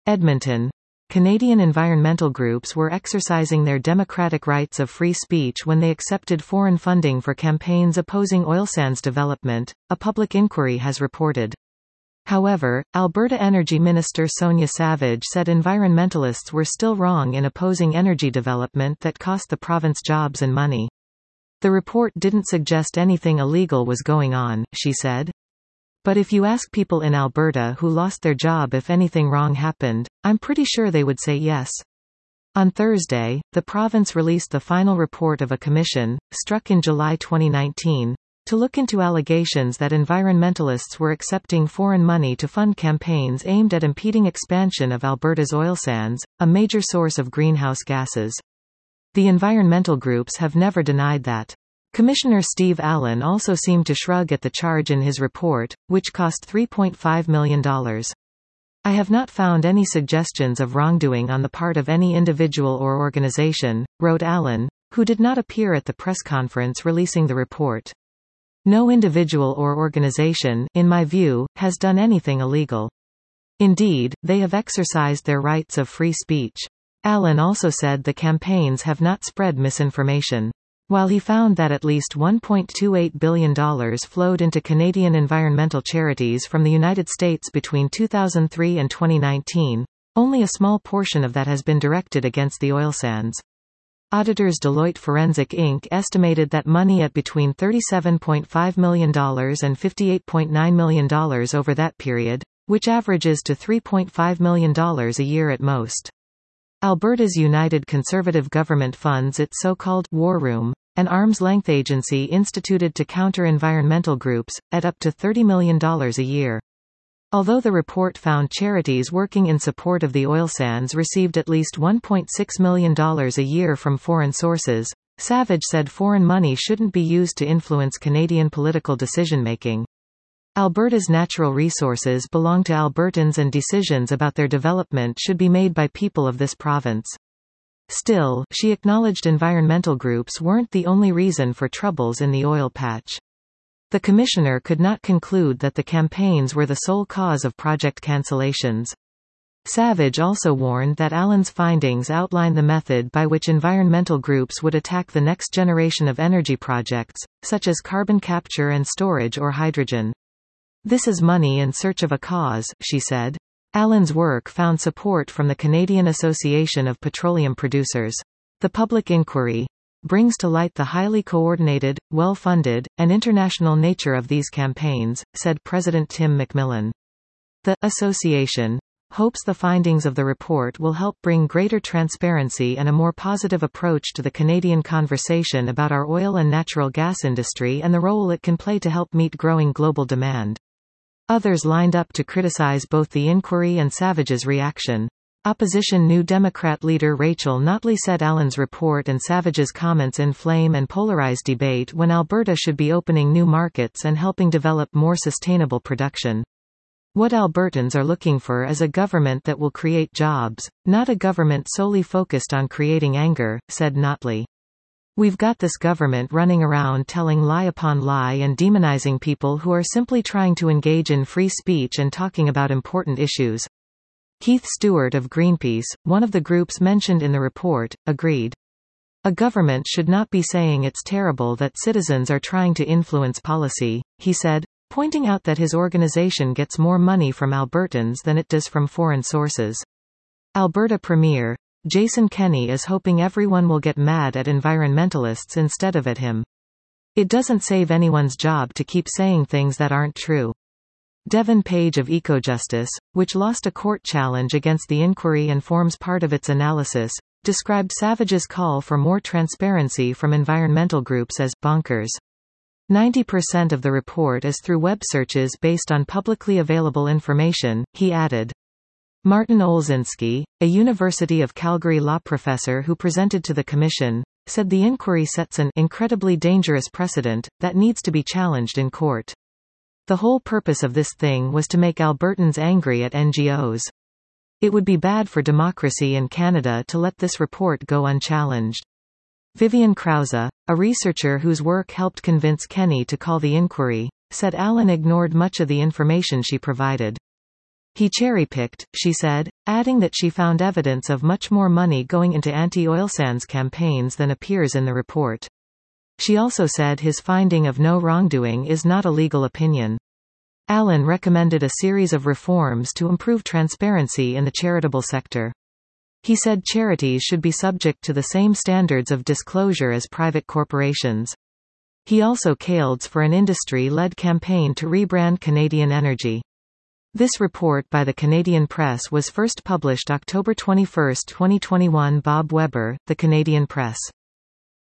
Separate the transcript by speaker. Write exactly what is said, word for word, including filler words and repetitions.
Speaker 1: Edmonton. Canadian environmental groups were exercising their democratic rights of free speech when they accepted foreign funding for campaigns opposing oil sands development, a public inquiry has reported. However, Alberta Energy Minister Sonia Savage said environmentalists were still wrong in opposing energy development that cost the province jobs and money. The report didn't suggest anything illegal was going on, she said. But if you ask people in Alberta who lost their job if anything wrong happened, I'm pretty sure they would say yes. On Thursday, the province released the final report of a commission, struck in July twenty nineteen, to look into allegations that environmentalists were accepting foreign money to fund campaigns aimed at impeding expansion of Alberta's oil sands, a major source of greenhouse gases. The environmental groups have never denied that. Commissioner Steve Allen also seemed to shrug at the charge in his report, which cost three point five million dollars. I have not found any suggestions of wrongdoing on the part of any individual or organization, wrote Allen, who did not appear at the press conference releasing the report. No individual or organization, in my view, has done anything illegal. Indeed, they have exercised their rights of free speech. Allen also said the campaigns have not spread misinformation. While he found that at least one point two eight billion dollars flowed into Canadian environmental charities from the United States between two thousand three and twenty nineteen, only a small portion of that has been directed against the oil sands. Auditors Deloitte Forensic Incorporated estimated that money at between thirty-seven point five million dollars and fifty-eight point nine million dollars over that period, which averages to three point five million dollars a year at most. Alberta's United Conservative Government funds its so-called War Room, an arm's-length agency instituted to counter environmental groups, at up to thirty million dollars a year. Although the report found charities working in support of the oil sands received at least one point six million dollars a year from foreign sources, Savage said foreign money shouldn't be used to influence Canadian political decision-making. Alberta's natural resources belong to Albertans and decisions about their development should be made by people of this province. Still, she acknowledged environmental groups weren't the only reason for troubles in the oil patch. The commissioner could not conclude that the campaigns were the sole cause of project cancellations. Savage also warned that Allen's findings outline the method by which environmental groups would attack the next generation of energy projects, such as carbon capture and storage or hydrogen. This is money in search of a cause, she said. Allen's work found support from the Canadian Association of Petroleum Producers. The public inquiry brings to light the highly coordinated, well-funded, and international nature of these campaigns, said President Tim McMillan. The association hopes the findings of the report will help bring greater transparency and a more positive approach to the Canadian conversation about our oil and natural gas industry and the role it can play to help meet growing global demand. Others lined up to criticize both the inquiry and Savage's reaction. Opposition New Democrat leader Rachel Notley said Allen's report and Savage's comments inflame and polarize debate when Alberta should be opening new markets and helping develop more sustainable production. What Albertans are looking for is a government that will create jobs, not a government solely focused on creating anger, said Notley. We've got this government running around telling lie upon lie and demonizing people who are simply trying to engage in free speech and talking about important issues. Keith Stewart of Greenpeace, one of the groups mentioned in the report, agreed. A government should not be saying it's terrible that citizens are trying to influence policy, he said, pointing out that his organization gets more money from Albertans than it does from foreign sources. Alberta Premier Jason Kenney is hoping everyone will get mad at environmentalists instead of at him. It doesn't save anyone's job to keep saying things that aren't true. Devon Page of EcoJustice, which lost a court challenge against the inquiry and forms part of its analysis, described Savage's call for more transparency from environmental groups as bonkers. ninety percent of the report is through web searches based on publicly available information, he added. Martin Olszynski, a University of Calgary law professor who presented to the commission, said the inquiry sets an incredibly dangerous precedent that needs to be challenged in court. The whole purpose of this thing was to make Albertans angry at N G Os. It would be bad for democracy in Canada to let this report go unchallenged. Vivian Krause, a researcher whose work helped convince Kenney to call the inquiry, said Allen ignored much of the information she provided. He cherry-picked, she said, adding that she found evidence of much more money going into anti-oil sands campaigns than appears in the report. She also said his finding of no wrongdoing is not a legal opinion. Allen recommended a series of reforms to improve transparency in the charitable sector. He said charities should be subject to the same standards of disclosure as private corporations. He also called for an industry-led campaign to rebrand Canadian Energy. This report by the Canadian Press was first published October twenty-first, twenty twenty-one. Bob Weber, The Canadian Press.